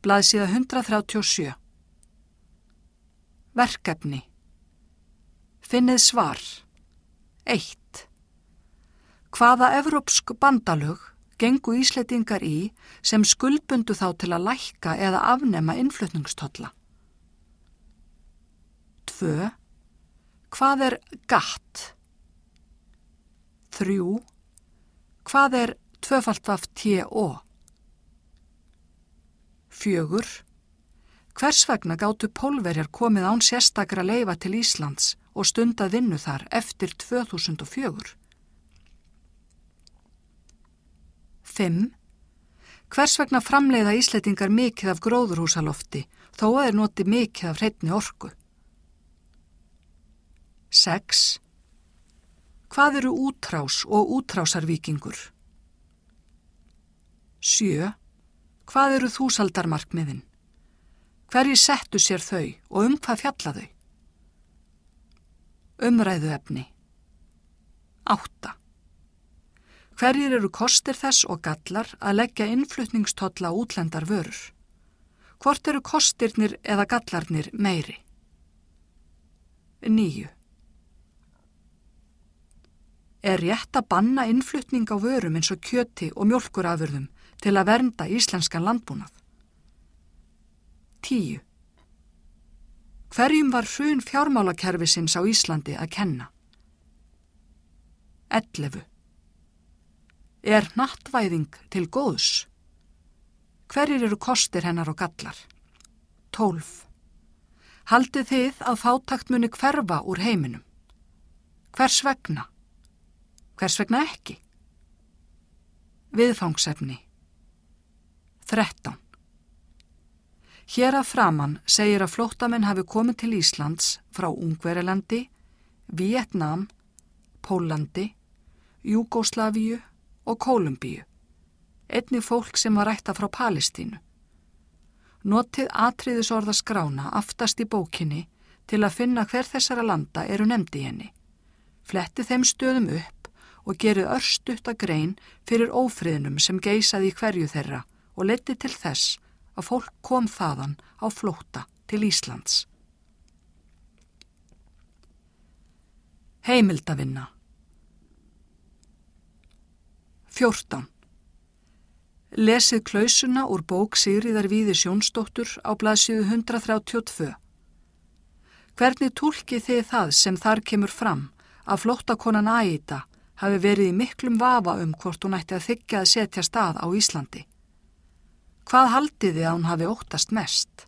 Blaðsíða 137. Verkefni. Finnið svar. 1. Hvaða evrópsk bandalög gengu Íslendingar í sem skuldbundu þá til að lækka eða afnema innflutningstolla? 2. Hvað er GATT? 3. Hvað er #2FTO? 4. Hvers vegna gátu Pólverjar komið án sérstakra leyfa til Íslands og stundað vinnu þar eftir 2004? 5. Hvers vegna framleiða Íslendingar mikið af gróðurhúsalofti þó að þeir noti mikið af hreinni orku? 6. Hvað eru útrás og útrásarvíkingur? 7. Hvað eru þúsaldarmarkmiðin? Hverjir settu sér þau og hvað fjalla þau? Umræðuefni. 8. Hverjir eru kostir þess og gallar að leggja innflutningstolla á útlendar vörur? Hvort eru kostirnir eða gallarnir meiri? 9. Er rétt að banna innflutning á vörum eins og kjöti og mjólkurafurðum til að vernda íslenskan landbúnað? 10. Hverjum var hrun fjármálakerfisins á Íslandi að kenna? 11. Er hnattvæðing til góðs? Hverjir eru kostir hennar og gallar? 12. Haldið þið að fátækt muni hverfa úr heiminum? Hvers vegna? Hvers vegna ekki? Viðfangsefni. 13. Hér að framan segir að flóttamenn hafi komið til Íslands frá Ungverjalandi, Víetnam, Póllandi, Júgóslavíu og Kólumbíu, einnig fólk sem var ættað frá Palestínu. Notið atriðisorðaskrána aftast í bókinni til að finna hver þessara landa eru nefnd í henni. Flettið þeim stöðum upp og gerið örstutta grein fyrir ófriðnum sem geisaði í hverju þeirra og leiddi til þess að fólk kom þaðan á flótta til Íslands. Heimildavinna. 14. Lesið klausuna úr bók Sigríðar Víðis Jónsdóttur á blaðsíðu 132. Hvernig túlkið þið það sem þar kemur fram að flóttakonan Aida hafi verið í miklum vafa hvort hún ætti að þiggja að setja stað á Íslandi? Hvað haldið þið að hún hafi óttast mest?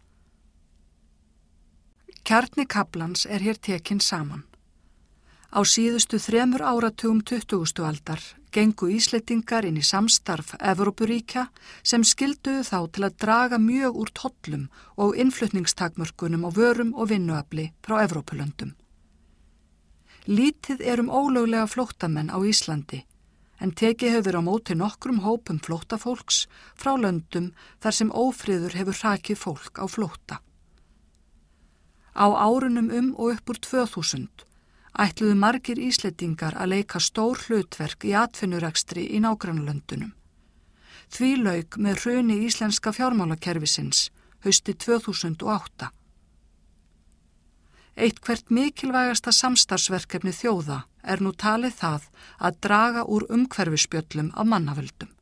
Kjarni kaflans er hér tekinn saman. Á síðustu 3 áratugum 20. aldar gengu Íslendingar inn í samstarf Evrópuríkja sem skilduðu þá til að draga mjög úr tollum og innflutningstakmörkunum á vörum og vinnuafli frá Evrópulöndum. Lítið ólöglega flóttamenn á Íslandi, en tekið hefur á móti nokkrum hópum flóttafólks frá löndum þar sem ófriður hefur hrakið fólk á flótta. Á árunum og upp úr 2000 ætluðu margir Íslendingar að leika stór hlutverk í atvinnurekstri í nágrannalöndunum. Því lauk með hruni íslenska fjármálakerfisins haustið 2008. Eitthvert mikilvægasta samstarfsverkefni þjóða nú talið það að draga úr umhverfisspjöllum af mannavöldum.